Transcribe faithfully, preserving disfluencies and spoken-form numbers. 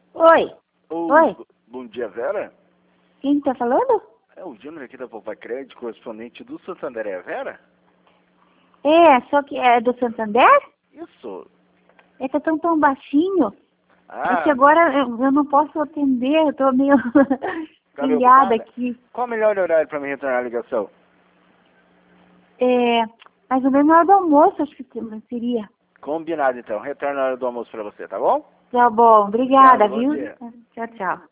Oi. Oh, Oi. Bom dia, Vera. Quem tá falando? É o Júnior aqui da Poupa Crédito, correspondente do Santander. É a Vera? É, só que é do Santander? Isso. É que eu tô tão baixinho. Ah, É que agora eu, eu não posso atender, eu tô meio tá meio pilhada ocupada? aqui. Qual o melhor horário para me retornar a ligação? É, mais ou menos na hora do almoço, acho que seria. Combinado, então. Retorno na hora do almoço para você, tá bom? Tá bom, obrigada, Obrigado, bom viu? dia. Tchau, tchau.